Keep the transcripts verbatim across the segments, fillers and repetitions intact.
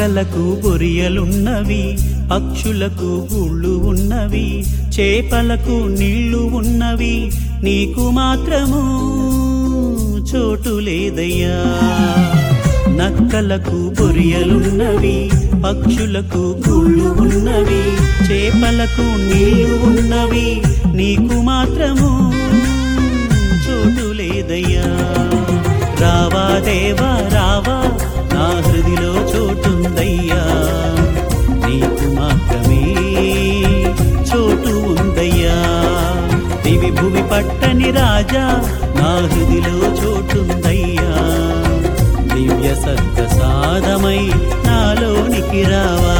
నక్కలకు బొరియలున్నవి, పక్షులకు గూళ్ళు ఉన్నవి, చేపలకు నీళ్లు ఉన్నవి, నీకు మాత్రము చోటు లేదయ్యా. నక్కలకు బొరియలున్నవి, పక్షులకు గూళ్ళు ఉన్నవి, చేపలకు నీళ్లు ఉన్నవి, నీకు మాత్రము చోటు లేదయ్యా. రావా దేవా రావా, నా హృదిలో చోటుందయ్యా, నీకు మాత్రమే చోటు ఉందయ్యా. దివి భువి పట్టని రాజా, నా హృదిలో చోటుందయ్యా, దివ్య సత్ప్రసాదమై నాలోనికి రావా.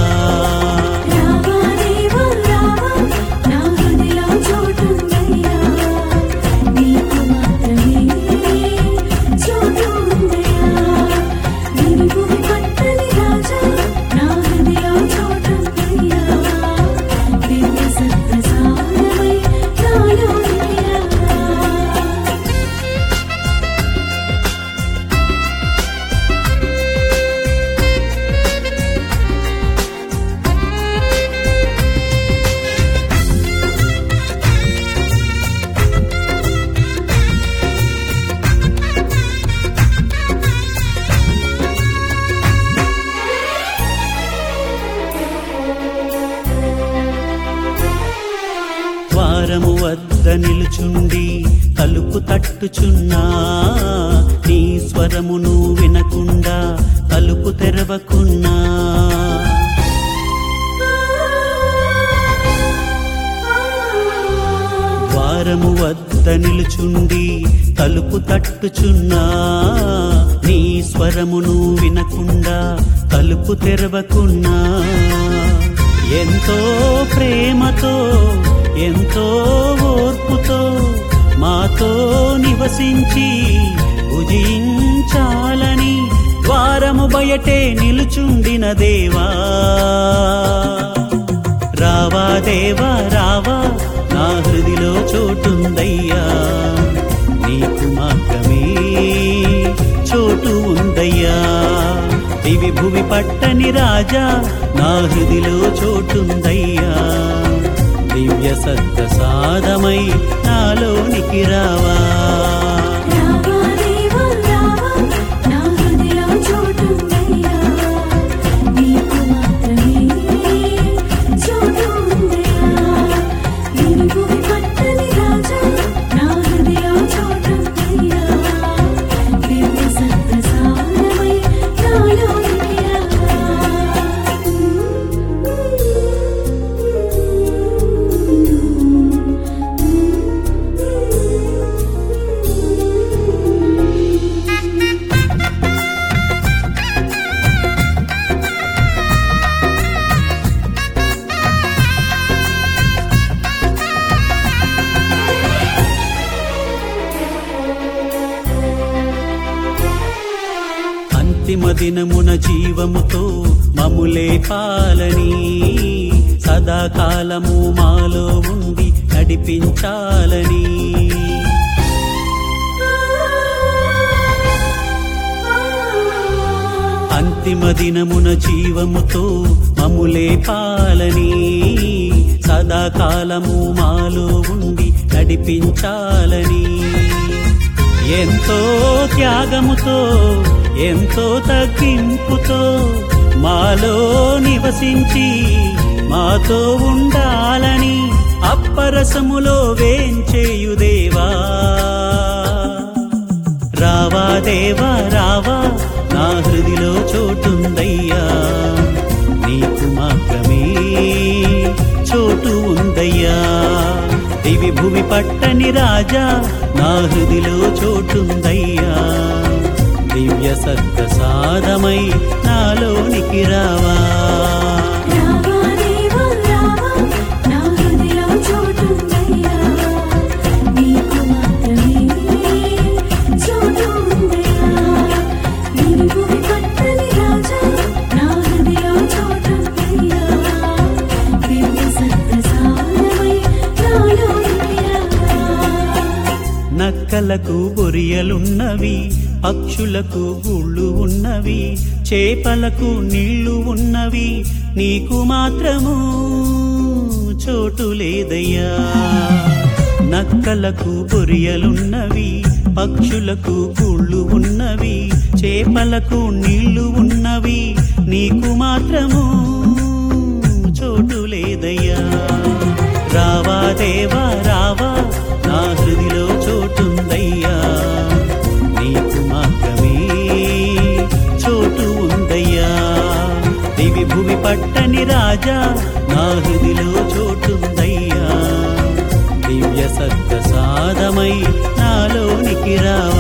ద్వారము వద్ద నిలుచుండి తలుపు తట్టుచున్నా, నీ స్వరమును వినకుండా తలుపు తెరవకున్నా. ద్వారము వద్ద నిలుచుండి తలుపు తట్టుచున్నా, నీ స్వరమును వినకుండా తలుపు తెరవకున్నా. ఎంతో ప్రేమతో ఎంతో ఓర్పుతో మాతో నివసించి భుజించాలని ద్వారము బయటే నిలుచుండిన దేవా. రావా దేవా రావా, నా హృదిలో చోటుందయ్యా, నీకు మాత్రమే చోటు ఉందయ్యా. దివి భువి పట్టని రాజా, నా హృదిలో చోటుందయ్యా, దివ్య సత్ప్రసాదమై నాలోనికి రావా. అంతిమ దినమున జీవముతో మములే పాలని, సదాకాలము మాలో ఉండి నడిపించాలని. అంతిమ దినమున జీవముతో మములే పాలని, సదాకాలము మాలో ఉండి నడిపించాలని. ఎంతో త్యాగముతో ఎంతో తగ్గింపుతో మాలో నివసించి మాతో ఉండాలని అప్పరసములో వేంచేయు దేవా. రావా దేవా రావా, నా హృదిలో చోటుందయ్యా, నీకు మాత్రమే చోటు ఉందయ్యా. దివి భువి పట్టని రాజా, నా హృదిలో చోటుందయ్యా, దివ్య సత్ప్రసాదమై నాలోనికి రావా. నక్కలకు బొరియలున్నవి, పక్షులకు గూళ్ళు ఉన్నవి, చేపలకు నీళ్లు ఉన్నవి, నీకు మాత్రము చోటు లేదయ్యా. నక్కలకు బొరియలున్నవి, పక్షులకు గూళ్ళు ఉన్నవి, చేపలకు నీళ్లు ఉన్నవి, నీకు మాత్రము చోటు లేదయ్యా. రావా దేవా రావా, నా హృదిలో చోటుందయ్యా, నీకు మాత్రమే చోటు ఉందయ్యా. దివి భువి పట్టని రాజా, నా హృదిలో చోటుందయ్యా. దివ్య సత్ప్రసాదమై నాలోనికి రావా.